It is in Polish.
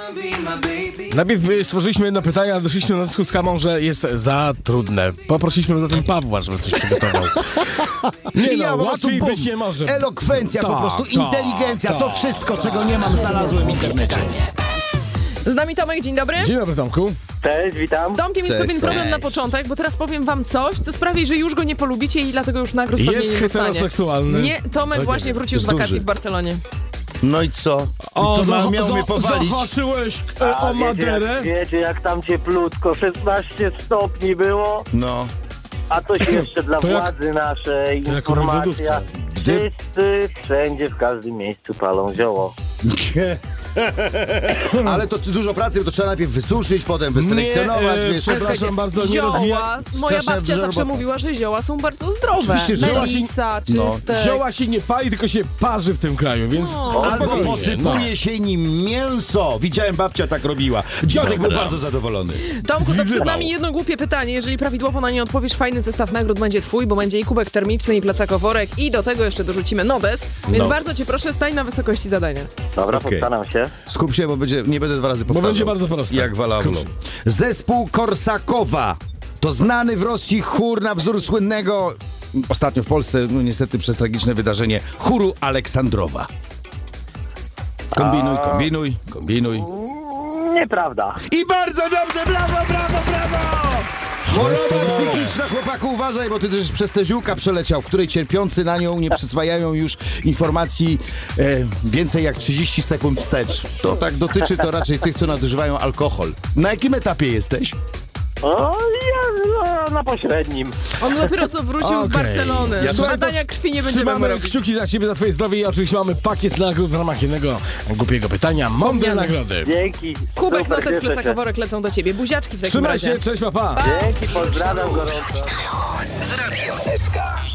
Najpierw stworzyliśmy jedno pytanie, a doszliśmy na wniosku z Kamą, że jest za trudne. Poprosiliśmy zatem Pawła, żeby coś przygotował. Nie ja po prostu, łatwiej bum, być nie może. Elokwencja, po prostu inteligencja, to wszystko, czego nie mam, znalazłem w internecie. Z nami Tomek, dzień dobry. Dzień dobry, Tomku. Cześć, witam. Z Tomkiem jest pewien problem na początek, bo teraz powiem wam coś, co sprawi, że już go nie polubicie i dlatego już nagród pewnie Jest nie dostanie. heteroseksualny. Nie, Tomek właśnie wrócił z wakacji duży. w Barcelonie. No i co? To miał mnie powalić. Zahaczyłeś A o Maderę? wiecie jak tam cieplutko, 16 stopni było, No. a coś jeszcze dla to jak- władzy naszej, jak u informacja. lodówce. Wszyscy, wszędzie, w każdym miejscu palą zioło. Ale to dużo pracy, bo to trzeba najpierw wysuszyć, potem wyselekcjonować, wiesz. przepraszam bardzo, nie zioła, rozwijaj. moja Straszna babcia zawsze robota. mówiła, że zioła są bardzo zdrowe. Oczywiście, że zioła Melisa, czyste. Zioła się nie pali, tylko się parzy w tym kraju, więc... Albo spokojnie, posypuje się nim mięso. Widziałem, babcia tak robiła. Dziadek był bardzo zadowolony. Tomku, to przed Zlizywał. nami jedno głupie pytanie. Jeżeli prawidłowo na nie odpowiesz, fajny zestaw nagród będzie twój, bo będzie i kubek termiczny, i plecakoworek, i do tego jeszcze dorzucimy notes. Więc bardzo cię proszę, stań na wysokości zadania. Dobra, Okej. postaram się. Skup się, bo nie będę 2 razy powtarzał. będzie bardzo proste. Jak Walawlo. Skup Zespół Korsakowa to znany w Rosji chór na wzór słynnego, ostatnio w Polsce, no niestety przez tragiczne wydarzenie, chóru Aleksandrowa. Kombinuj. Nieprawda. I bardzo dobrze, brawo! Choroba psychiczna, chłopaku, uważaj, bo ty też przez tę ziółka przeleciał, w której cierpiący na nią nie przyswajają już informacji więcej jak 30 sekund wstecz. To tak dotyczy to raczej tych, co nadużywają alkohol. Na jakim etapie jesteś? O, ja na pośrednim. On dopiero co wrócił z Okej. Badania Badania krwi nie będziemy mu Trzymamy robić. kciuki za ciebie, za twoje zdrowie i oczywiście mamy pakiet nagród w ramach jednego głupiego pytania. Mądre nagrody. Dzięki. Kubek, Super, notes, cieszę się. plecakoworek lecą do ciebie. Buziaczki w takim Trzymaj razie. się, cześć, papa. Dzięki, pozdrawiam gorąco. Z Radiem SK.